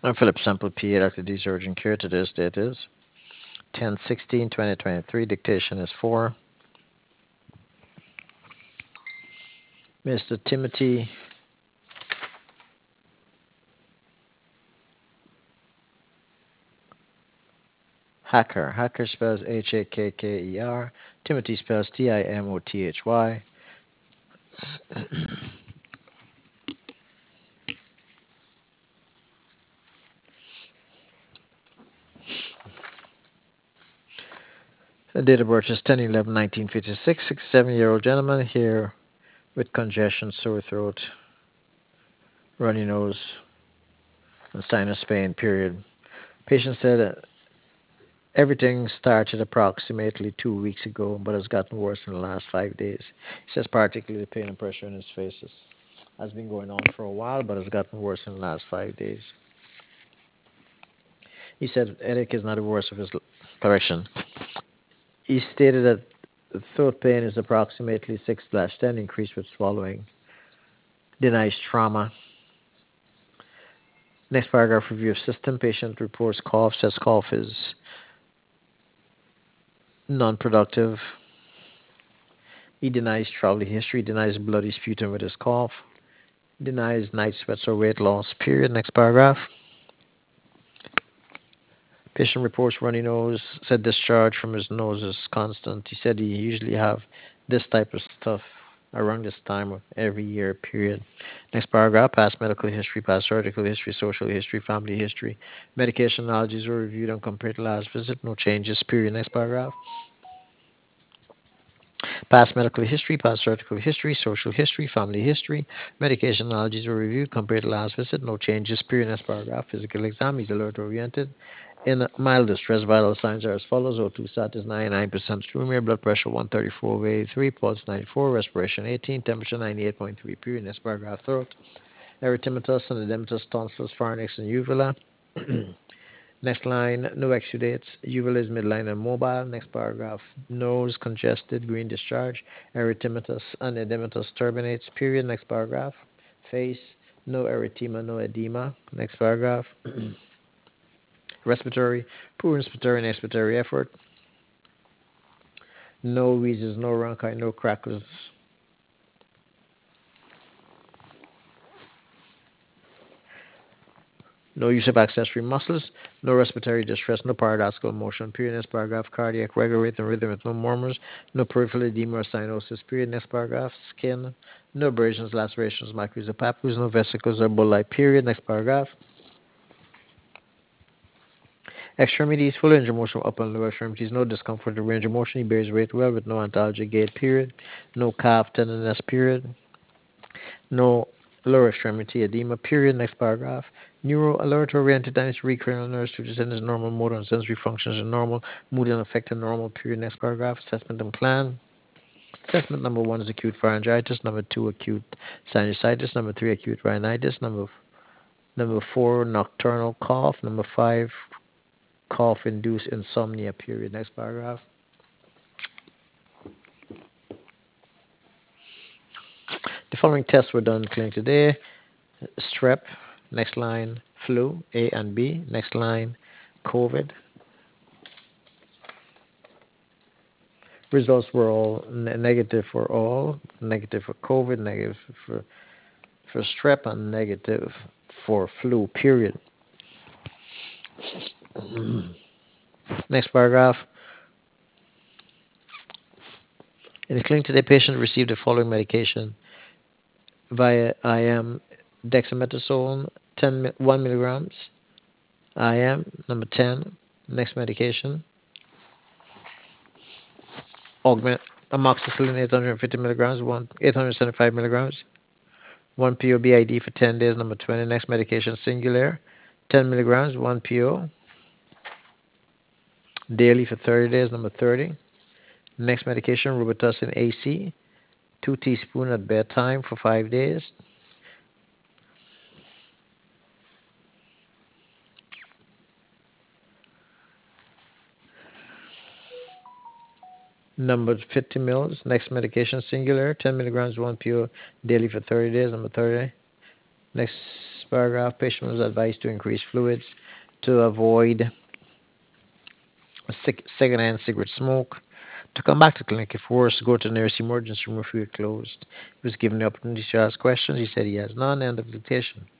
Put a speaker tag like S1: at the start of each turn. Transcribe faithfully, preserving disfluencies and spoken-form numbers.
S1: I'm Philip Sample, P A, Doctor D's Urgent Care. Today's date is ten sixteen twenty twenty-three. Dictation is for Mister Timothy Hacker. Hacker spells H A K K E R. Timothy spells T I M O T H Y. The date of birth is ten eleven nineteen fifty-six. sixty-seven-year-old gentleman here with congestion, sore throat, runny nose, and sinus pain, period. Patient said uh, everything started approximately two weeks ago, but has gotten worse in the last five days. He says particularly pain and pressure in his faces has been going on for a while, but has gotten worse in the last five days. He said headache is not the worst of his correction. He stated that the throat pain is approximately six slash ten, increased with swallowing. Denies trauma. Next paragraph, review of system. Patient reports cough, says cough is non-productive. He denies travel history, denies bloody sputum with his cough, denies night sweats or weight loss, period. Next paragraph. Patient reports runny nose, said discharge from his nose is constant. He said he usually have this type of stuff around this time of every year, period. Next paragraph, past medical history, past surgical history, social history, family history. Medication allergies were reviewed and compared to last visit, no changes, period. Next paragraph. Past medical history, past surgical history, social history, family history. Medication allergies were reviewed compared to last visit, no changes, period. Next paragraph. Physical exam, he's alert oriented. In mild distress, vital signs are as follows: O two sat is ninety-nine percent Strumir, blood pressure one thirty-four over eighty-three, pulse ninety-four, respiration eighteen, temperature ninety-eight point three, period. Next paragraph, throat, erythematous and edematous tonsils, pharynx, and uvula. Next line, no exudates, uvula is midline and mobile. Next paragraph, nose congested, green discharge, erythematous and edematous turbinates, period. Next paragraph, face, no erythema, no edema. Next paragraph, respiratory, poor inspiratory and expiratory effort, no wheezes, no rhonchi, no crackles, no use of accessory muscles, no respiratory distress, no paradoxical motion, period. Next paragraph, cardiac regular rate and rhythm with no murmurs, no peripheral edema or cyanosis, period. Next paragraph, skin, no abrasions, lacerations, micros or papules, no vesicles or bullae, period. Next paragraph, extremities, full range of motion, upper and lower extremities, no discomfort or range of motion, he bears weight well with no antalgic gait, period. No calf tenderness, period. No lower extremity edema, period. Next paragraph. Neuro alert oriented dynamics recurrent nerves to descend as normal motor and sensory functions are normal, mood and affected normal, period. Next paragraph. Assessment and plan. Assessment number one is acute pharyngitis, number two acute sinusitis, number three acute rhinitis, number number four nocturnal cough, number five cough induced insomnia, period. Next paragraph. The following tests were done in clinic today: strep, next line, flu, A and B, next line, COVID. Results were all ne- negative for all, negative for COVID, negative for, for strep, and negative for flu, period. Next paragraph. In the clinic today, patient received the following medication via I M: dexamethasone, ten, mi- one milligrams, I M, number ten. Next medication, augment amoxicillin eight hundred fifty milligrams, one eight hundred seventy-five milligrams, one P O B I D for ten days, number twenty. Next medication, Singulair, ten milligrams, one P O daily for thirty days, number thirty. Next medication, Robitussin A C, two teaspoons at bedtime for five days. Number fifty mils. Next medication, Singulair, ten milligrams, one P O daily for thirty days, number thirty. Next Next paragraph, patient was advised to increase fluids to avoid sec- secondhand cigarette smoke. To come back to clinic, if worse, go to the nearest emergency room if we were closed. He was given the opportunity to ask questions. He said he has none. End of dictation.